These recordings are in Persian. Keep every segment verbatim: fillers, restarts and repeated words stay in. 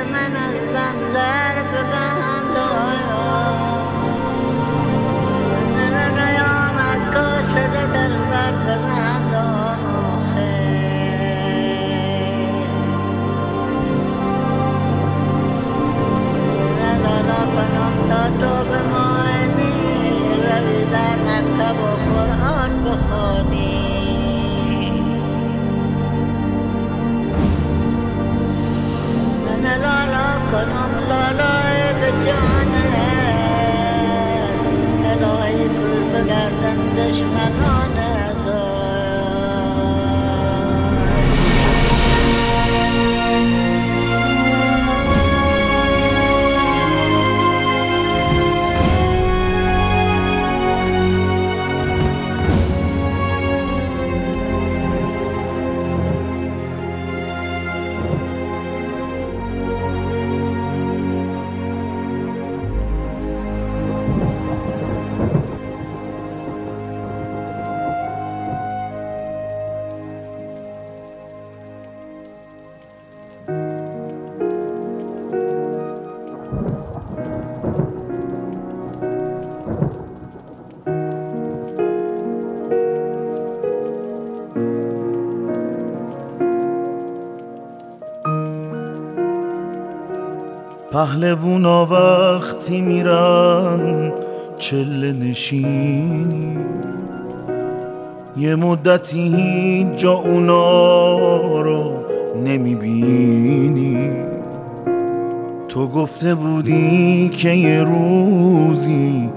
من از بندر به بندایم نیامد کاسه دل بر بندان لالا کنم تا تو به معنی روی در مکتب و قرآن بخوانی من لالا کنم لالای به جانت الهی دور بگردن دشمنانت پهلوونا وقتی میرن چله نشینی یه مدتی هیچ جا اونا رو نمیبینی تو گفته بودی که یه روزی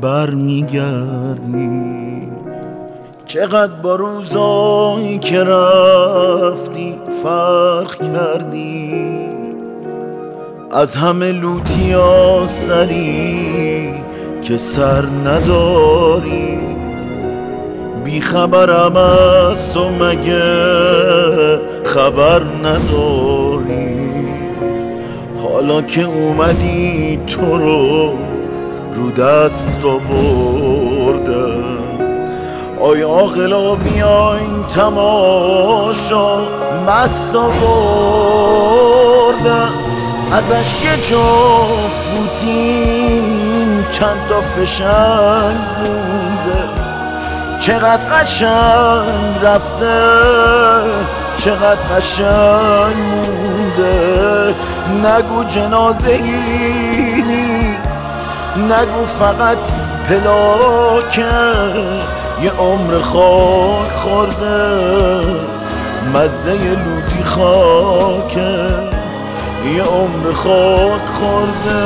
برمیگردی چقدر با روزایی که رفتی فرق کردی از همه لوتیا سری که سر نداری بی خبرم از تو مگه خبر نداری حالا که اومدی تو رو رو دست آوردن آی عاقلا بیاین تماشا مست آوردن ازش یه جفت پوتین چند تا فشنگ مونده چقدر قشنگ رفته چقدر قشنگ مونده نگو جنازه ای نیست نگو فقط پلاکه یه عمر خاک خورده مزه لوتی خاکه یه عمر خاک خورده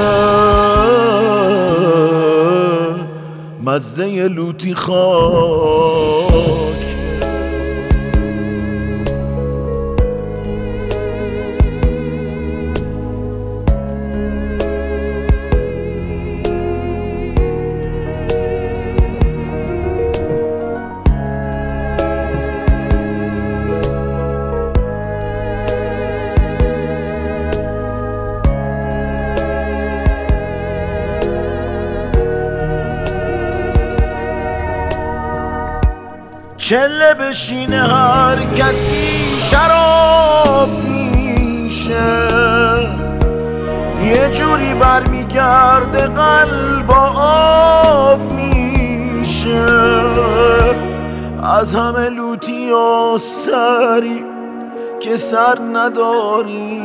مزه لوتی خاک چله بشینه هر کسی شراب میشه یه جوری برمیگرده قلب آب میشه از همه لوتی و سری که سر نداری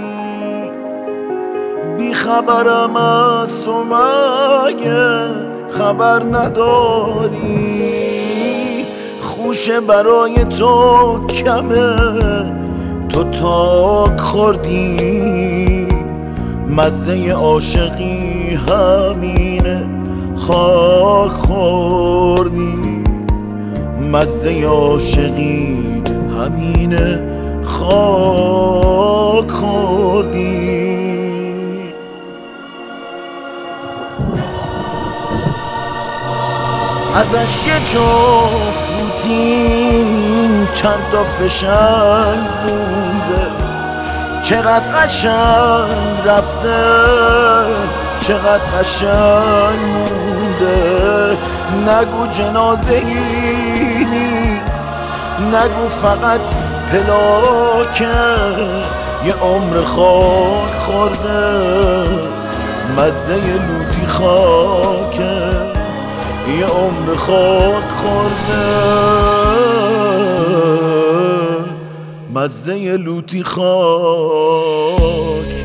بی خبرم از تو مگه خبر نداری خوشه برای تو کمه تو تاک خوردی مزه عاشقی همینه خاک خوردی مزه عاشقی همینه خاک خوردی ازش یه جفت پوتین چند تا فشنگ مونده چقدر قشنگ رفته چقدر قشنگ مونده نگو جنازه ای نیست نگو فقط پلاکه یه عمر خاک خورده مزه لوتی خاکه، یه عمر خاک خورده مزه لوتی خاک.